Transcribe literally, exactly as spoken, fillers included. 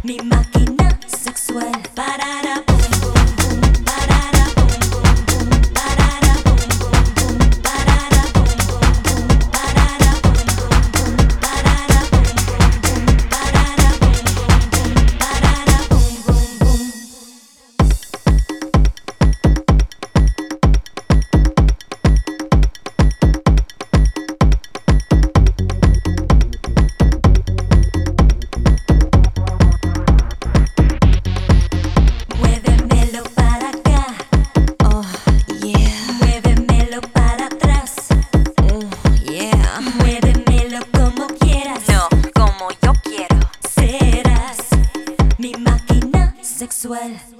Mi máquina sexual. Parara, pum, pum, pum. Parara, pum, pum, pum. Parara, pum, pum, pum. Parara, pum, pum, pum. Parara, pum, pum, pum. Parara, pum, pum, pum. Parara, pum, pum, pum. Parara, pum, pum, pum. Muévemelo para acá, Oh, yeah. muévemelo para atrás, Oh, yeah. muévemelo como quieras. No, como yo quiero. Serás mi máquina sexual.